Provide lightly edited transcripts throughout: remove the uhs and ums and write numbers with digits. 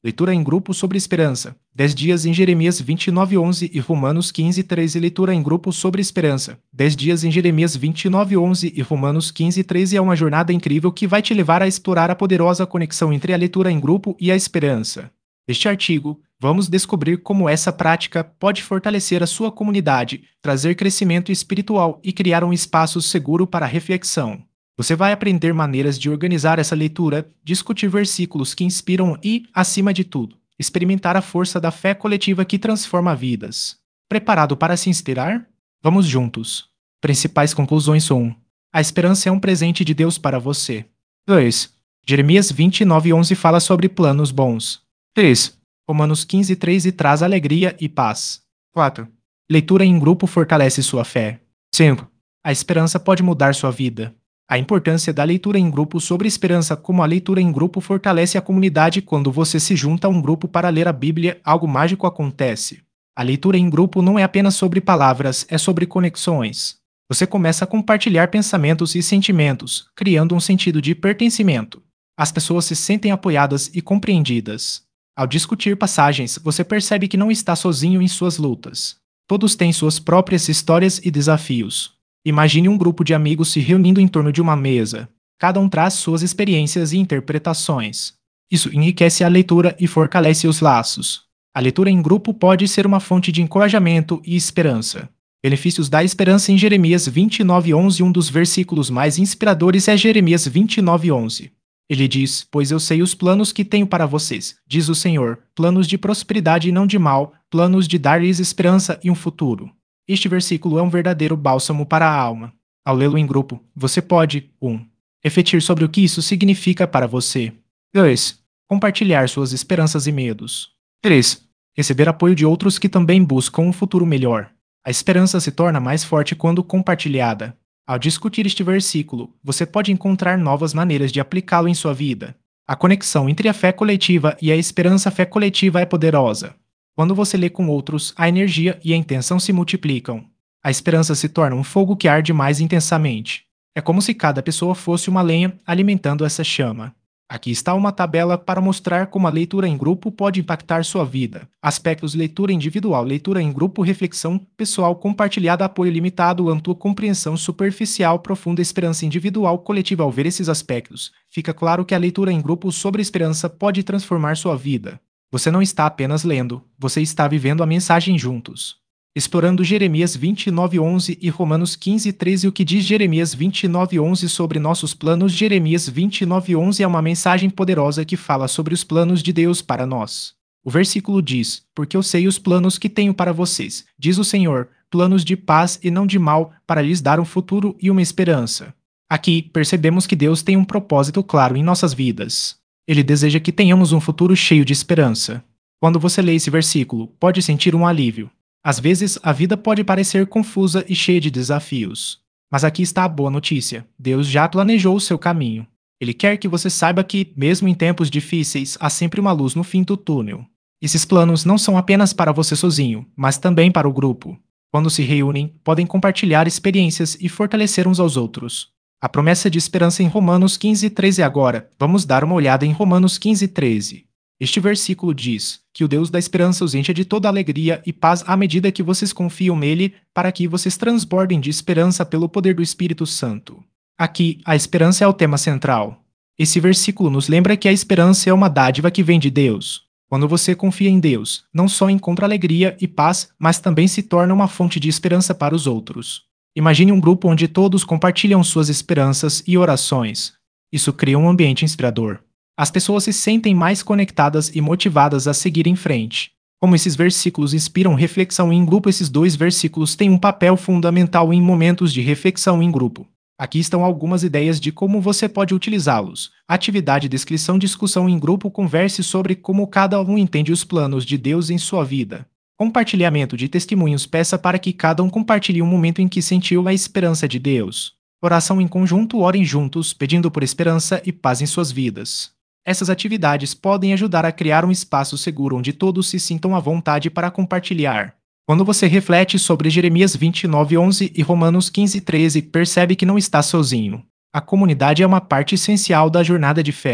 Leitura em grupo sobre esperança. 10 dias em Jeremias 29:11 e Romanos 15:13. Leitura em grupo sobre esperança. 10 dias em Jeremias 29:11 e Romanos 15:13 é uma jornada incrível que vai te levar a explorar a poderosa conexão entre a leitura em grupo e a esperança. Neste artigo, vamos descobrir como essa prática pode fortalecer a sua comunidade, trazer crescimento espiritual e criar um espaço seguro para a reflexão. Você vai aprender maneiras de organizar essa leitura, discutir versículos que inspiram e, acima de tudo, experimentar a força da fé coletiva que transforma vidas. Preparado para se inspirar? Vamos juntos. Principais conclusões 1. A esperança é um presente de Deus para você. 2. Jeremias 29:11 fala sobre planos bons. 3. Romanos 15:13 traz alegria e paz. 4. Leitura em grupo fortalece sua fé. 5. A esperança pode mudar sua vida. A importância da leitura em grupo sobre esperança. Como a leitura em grupo fortalece a comunidade. Quando você se junta a um grupo para ler a Bíblia, algo mágico acontece. A leitura em grupo não é apenas sobre palavras, é sobre conexões. Você começa a compartilhar pensamentos e sentimentos, criando um sentido de pertencimento. As pessoas se sentem apoiadas e compreendidas. Ao discutir passagens, você percebe que não está sozinho em suas lutas. Todos têm suas próprias histórias e desafios. Imagine um grupo de amigos se reunindo em torno de uma mesa. Cada um traz suas experiências e interpretações. Isso enriquece a leitura e fortalece os laços. A leitura em grupo pode ser uma fonte de encorajamento e esperança. Benefícios da esperança em Jeremias 29:11. Um dos versículos mais inspiradores é Jeremias 29:11. Ele diz: "Pois eu sei os planos que tenho para vocês, diz o Senhor, planos de prosperidade e não de mal, planos de dar-lhes esperança e um futuro." Este versículo é um verdadeiro bálsamo para a alma. Ao lê-lo em grupo, você pode 1. Refletir sobre o que isso significa para você. 2. Compartilhar suas esperanças e medos. 3. Receber apoio de outros que também buscam um futuro melhor. A esperança se torna mais forte quando compartilhada. Ao discutir este versículo, você pode encontrar novas maneiras de aplicá-lo em sua vida. A conexão entre a fé coletiva e a esperança-fé coletiva é poderosa. Quando você lê com outros, a energia e a intenção se multiplicam. A esperança se torna um fogo que arde mais intensamente. É como se cada pessoa fosse uma lenha alimentando essa chama. Aqui está uma tabela para mostrar como a leitura em grupo pode impactar sua vida. Aspectos: leitura individual, leitura em grupo, reflexão pessoal compartilhada, apoio limitado, amplo, compreensão superficial, profunda, esperança individual, coletiva. Ao ver esses aspectos, fica claro que a leitura em grupo sobre esperança pode transformar sua vida. Você não está apenas lendo, você está vivendo a mensagem juntos. Explorando Jeremias 29:11 e Romanos 15:13. O que diz Jeremias 29:11 sobre nossos planos? Jeremias 29:11 é uma mensagem poderosa que fala sobre os planos de Deus para nós. O versículo diz: "Porque eu sei os planos que tenho para vocês, diz o Senhor, planos de paz e não de mal, para lhes dar um futuro e uma esperança." Aqui, percebemos que Deus tem um propósito claro em nossas vidas. Ele deseja que tenhamos um futuro cheio de esperança. Quando você lê esse versículo, pode sentir um alívio. Às vezes, a vida pode parecer confusa e cheia de desafios. Mas aqui está a boa notícia: Deus já planejou o seu caminho. Ele quer que você saiba que, mesmo em tempos difíceis, há sempre uma luz no fim do túnel. Esses planos não são apenas para você sozinho, mas também para o grupo. Quando se reúnem, podem compartilhar experiências e fortalecer uns aos outros. A promessa de esperança em Romanos 15:13. Agora, vamos dar uma olhada em Romanos 15:13. Este versículo diz que o Deus da esperança os encha de toda alegria e paz à medida que vocês confiam nele, para que vocês transbordem de esperança pelo poder do Espírito Santo. Aqui, a esperança é o tema central. Esse versículo nos lembra que a esperança é uma dádiva que vem de Deus. Quando você confia em Deus, não só encontra alegria e paz, mas também se torna uma fonte de esperança para os outros. Imagine um grupo onde todos compartilham suas esperanças e orações. Isso cria um ambiente inspirador. As pessoas se sentem mais conectadas e motivadas a seguir em frente. Como esses versículos inspiram reflexão em grupo, esses dois versículos têm um papel fundamental em momentos de reflexão em grupo. Aqui estão algumas ideias de como você pode utilizá-los. Atividade: descrição, discussão em grupo, converse sobre como cada um entende os planos de Deus em sua vida. Compartilhamento de testemunhos, peça para que cada um compartilhe um momento em que sentiu a esperança de Deus. Oração em conjunto, orem juntos, pedindo por esperança e paz em suas vidas. Essas atividades podem ajudar a criar um espaço seguro onde todos se sintam à vontade para compartilhar. Quando você reflete sobre Jeremias 29:11 e Romanos 15:13, percebe que não está sozinho. A comunidade é uma parte essencial da jornada de fé.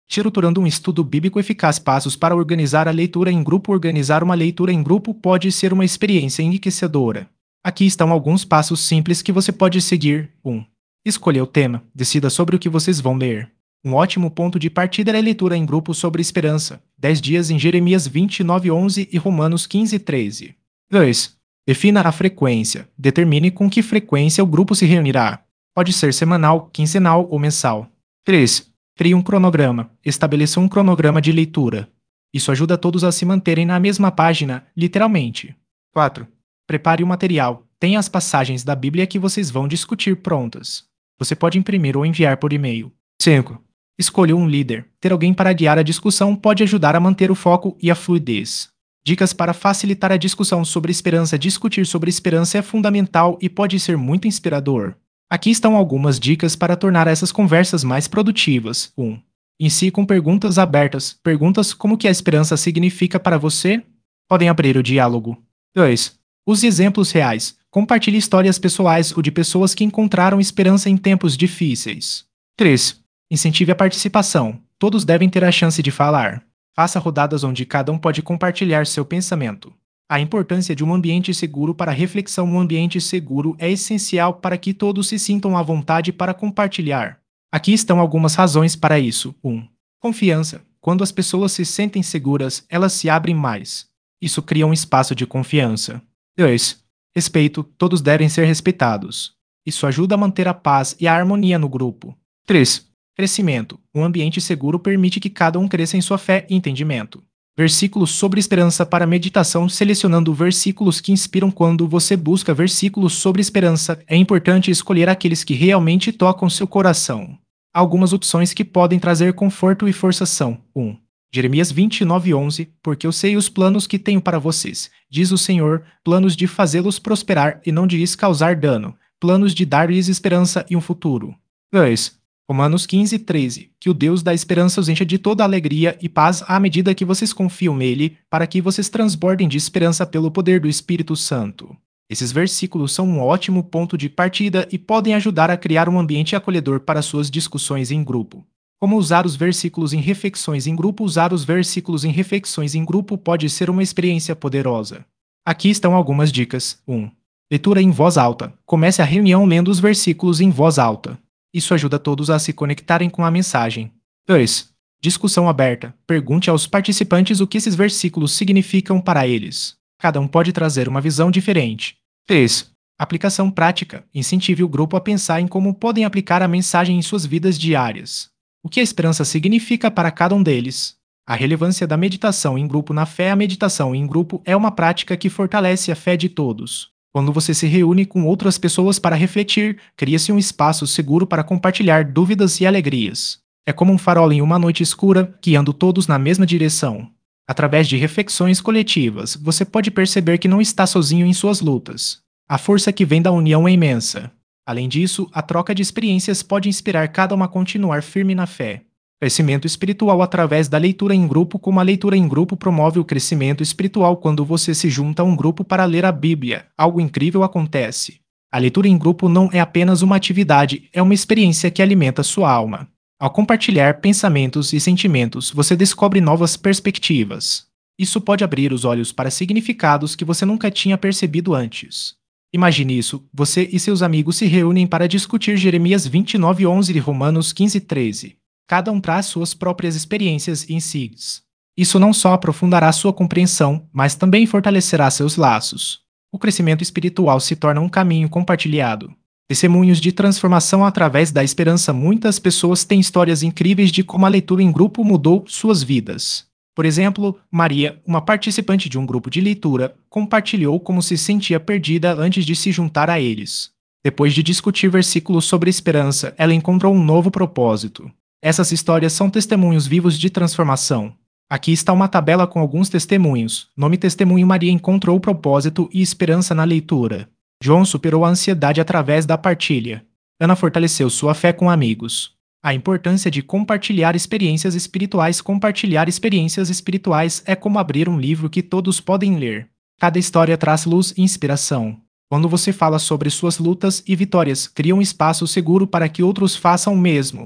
Estruturando um estudo bíblico eficaz. Passos para organizar a leitura em grupo. Organizar uma leitura em grupo pode ser uma experiência enriquecedora. Aqui estão alguns passos simples que você pode seguir. 1. Escolha o tema. Decida sobre o que vocês vão ler. Um ótimo ponto de partida é a leitura em grupo sobre esperança. 10 dias em Jeremias 29:11 e Romanos 15:13. 2. Defina a frequência. Determine com que frequência o grupo se reunirá. Pode ser semanal, quinzenal ou mensal. 3. Crie um cronograma. Estabeleça um cronograma de leitura. Isso ajuda todos a se manterem na mesma página, literalmente. 4. Prepare o material. Tenha as passagens da Bíblia que vocês vão discutir prontas. Você pode imprimir ou enviar por e-mail. 5. Escolha um líder. Ter alguém para guiar a discussão pode ajudar a manter o foco e a fluidez. Dicas para facilitar a discussão sobre esperança. Discutir sobre esperança é fundamental e pode ser muito inspirador. Aqui estão algumas dicas para tornar essas conversas mais produtivas. 1. Inicie com perguntas abertas. Perguntas como o que a esperança significa para você? Podem abrir o diálogo. 2. Use exemplos reais. Compartilhe histórias pessoais ou de pessoas que encontraram esperança em tempos difíceis. 3. Incentive a participação. Todos devem ter a chance de falar. Faça rodadas onde cada um pode compartilhar seu pensamento. A importância de um ambiente seguro para reflexão. Um ambiente seguro é essencial para que todos se sintam à vontade para compartilhar. Aqui estão algumas razões para isso. 1. Confiança. Quando as pessoas se sentem seguras, elas se abrem mais. Isso cria um espaço de confiança. 2. Respeito. Todos devem ser respeitados. Isso ajuda a manter a paz e a harmonia no grupo. 3. Crescimento. Um ambiente seguro permite que cada um cresça em sua fé e entendimento. Versículos sobre esperança para meditação. Selecionando versículos que inspiram. Quando você busca versículos sobre esperança, é importante escolher aqueles que realmente tocam seu coração. Algumas opções que podem trazer conforto e força são: 1. Jeremias 29:11, porque eu sei os planos que tenho para vocês, diz o Senhor, planos de fazê-los prosperar e não de lhes causar dano, planos de dar-lhes esperança e um futuro. 2. Romanos 15:13, que o Deus da esperança os encha de toda alegria e paz à medida que vocês confiam nele, para que vocês transbordem de esperança pelo poder do Espírito Santo. Esses versículos são um ótimo ponto de partida e podem ajudar a criar um ambiente acolhedor para suas discussões em grupo. Como usar os versículos em reflexões em grupo? Usar os versículos em reflexões em grupo pode ser uma experiência poderosa. Aqui estão algumas dicas. 1. Leitura em voz alta. Comece a reunião lendo os versículos em voz alta. Isso ajuda todos a se conectarem com a mensagem. 2. Discussão aberta. Pergunte aos participantes o que esses versículos significam para eles. Cada um pode trazer uma visão diferente. 3. Aplicação prática. Incentive o grupo a pensar em como podem aplicar a mensagem em suas vidas diárias. O que a esperança significa para cada um deles? A relevância da meditação em grupo na fé. A meditação em grupo é uma prática que fortalece a fé de todos. Quando você se reúne com outras pessoas para refletir, cria-se um espaço seguro para compartilhar dúvidas e alegrias. É como um farol em uma noite escura, guiando todos na mesma direção. Através de reflexões coletivas, você pode perceber que não está sozinho em suas lutas. A força que vem da união é imensa. Além disso, a troca de experiências pode inspirar cada um a continuar firme na fé. Crescimento espiritual através da leitura em grupo. Como a leitura em grupo promove o crescimento espiritual. Quando você se junta a um grupo para ler a Bíblia, algo incrível acontece. A leitura em grupo não é apenas uma atividade, é uma experiência que alimenta sua alma. Ao compartilhar pensamentos e sentimentos, você descobre novas perspectivas. Isso pode abrir os olhos para significados que você nunca tinha percebido antes. Imagine isso, você e seus amigos se reúnem para discutir Jeremias 29:11 e Romanos 15:13. Cada um traz suas próprias experiências e insights. Isso não só aprofundará sua compreensão, mas também fortalecerá seus laços. O crescimento espiritual se torna um caminho compartilhado. Testemunhos de transformação através da esperança. Muitas pessoas têm histórias incríveis de como a leitura em grupo mudou suas vidas. Por exemplo, Maria, uma participante de um grupo de leitura, compartilhou como se sentia perdida antes de se juntar a eles. Depois de discutir versículos sobre esperança, ela encontrou um novo propósito. Essas histórias são testemunhos vivos de transformação. Aqui está uma tabela com alguns testemunhos. Nome: testemunho: Maria encontrou propósito e esperança na leitura. João superou a ansiedade através da partilha. Ana fortaleceu sua fé com amigos. A importância de compartilhar experiências espirituais. Compartilhar experiências espirituais é como abrir um livro que todos podem ler. Cada história traz luz e inspiração. Quando você fala sobre suas lutas e vitórias, cria um espaço seguro para que outros façam o mesmo.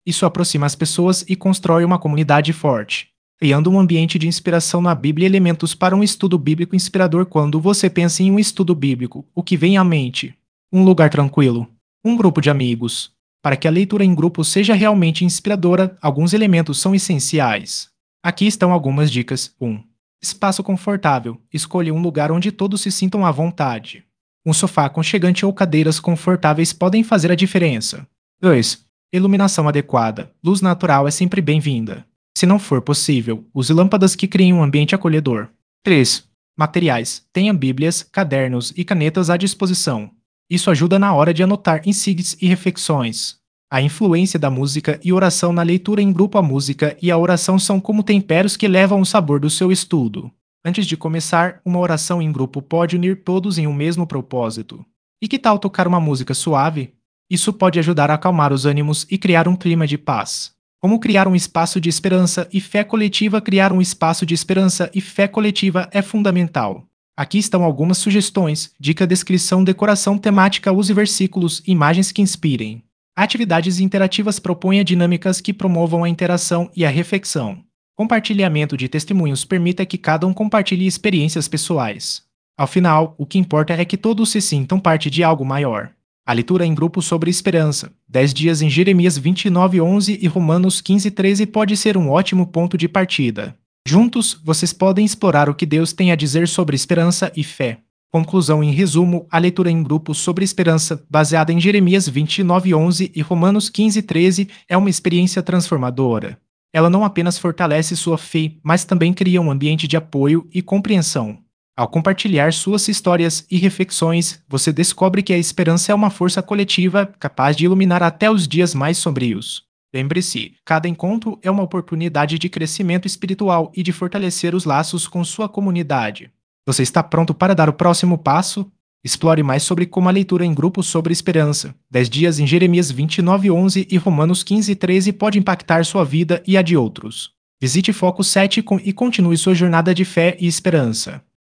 Isso aproxima as pessoas e constrói uma comunidade forte, criando um ambiente de inspiração na Bíblia e elementos para um estudo bíblico inspirador. Quando você pensa em um estudo bíblico, o que vem à mente? Um lugar tranquilo, um grupo de amigos. Para que a leitura em grupo seja realmente inspiradora, alguns elementos são essenciais. Aqui estão algumas dicas. 1. Espaço confortável. Escolha um lugar onde todos se sintam à vontade. Um sofá aconchegante ou cadeiras confortáveis podem fazer a diferença. 2. Iluminação adequada. Luz natural é sempre bem-vinda. Se não for possível, use lâmpadas que criem um ambiente acolhedor. 3. Materiais. Tenha bíblias, cadernos e canetas à disposição. Isso ajuda na hora de anotar insights e reflexões. A influência da música e oração na leitura em grupo. A música e a oração são como temperos que levam o sabor do seu estudo. Antes de começar, uma oração em grupo pode unir todos em um mesmo propósito. E que tal tocar uma música suave? Isso pode ajudar a acalmar os ânimos e criar um clima de paz. Como criar um espaço de esperança e fé coletiva? Criar um espaço de esperança e fé coletiva é fundamental. Aqui estão algumas sugestões. Dica: descrição, decoração temática. Use versículos e imagens que inspirem. Atividades interativas. Proponha dinâmicas que promovam a interação e a reflexão. Compartilhamento de testemunhos. Permita que cada um compartilhe experiências pessoais. Ao final, o que importa é que todos se sintam parte de algo maior. A leitura em grupo sobre esperança. 10 dias em Jeremias 29:11 e Romanos 15:13 pode ser um ótimo ponto de partida. Juntos, vocês podem explorar o que Deus tem a dizer sobre esperança e fé. Conclusão: em resumo, a leitura em grupo sobre esperança, baseada em Jeremias 29:11 e Romanos 15:13, é uma experiência transformadora. Ela não apenas fortalece sua fé, mas também cria um ambiente de apoio e compreensão. Ao compartilhar suas histórias e reflexões, você descobre que a esperança é uma força coletiva capaz de iluminar até os dias mais sombrios. Lembre-se, cada encontro é uma oportunidade de crescimento espiritual e de fortalecer os laços com sua comunidade. Você está pronto para dar o próximo passo? Explore mais sobre como a leitura em grupo sobre esperança. 10 dias em Jeremias 29:11 e Romanos 15:13 pode impactar sua vida e a de outros. Visite Foco 7 e continue sua jornada de fé e esperança.